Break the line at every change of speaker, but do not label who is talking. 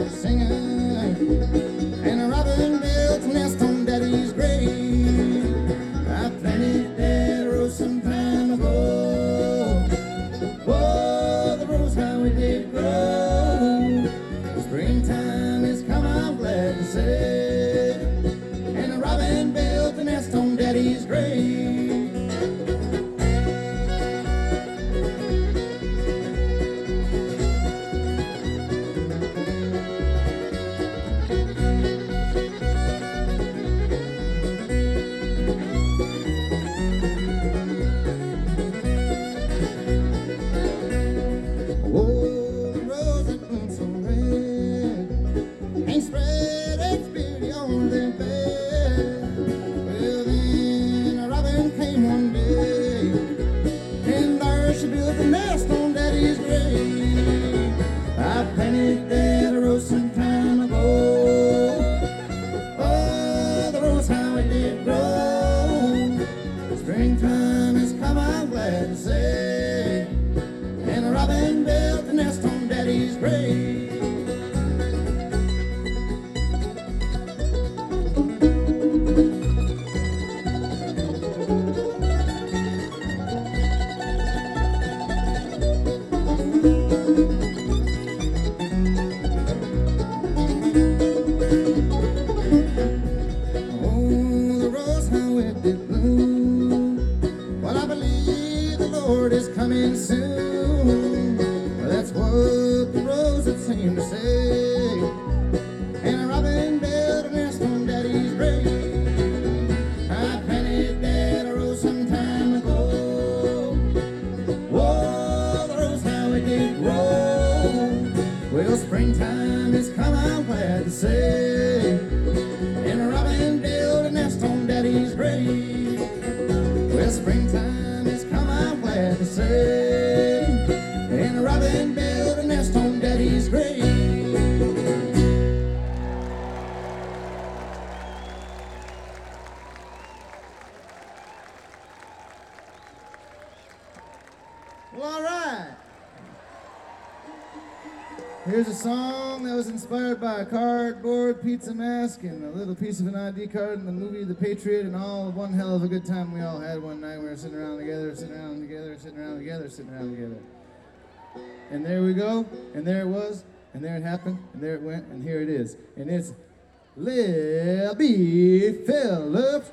singing, and a robin built a nest on Daddy's grave. I planted that rose some time ago. Whoa, the rose, how it did grow. Springtime has come, I'm glad to say, and a robin built a nest on Daddy's grave. Springtime has come, I'm glad to say, and a robin built a nest on Daddy's grave. Lord is coming soon. Well, that's what the rose would seem to say. And a robin built a nest on Daddy's grave. I planted that rose some time ago. Whoa, the rose, how it did grow. Well, springtime has come, I'm glad to say. And a robin built a nest on Daddy's grave. Well, springtime has come, I'm glad to say, and a robin built a nest on Daddy's grave. Well, all right. Here's a song that was inspired by a cardboard pizza mask and a little piece of an ID card in the movie The Patriot, and all one hell of a good time we all had one night. We were sitting around together, sitting around together, sitting around together, sitting around together. And there we go, and there it was, and there it happened, and there it went, and here it is. And it's Lil B. Phillips.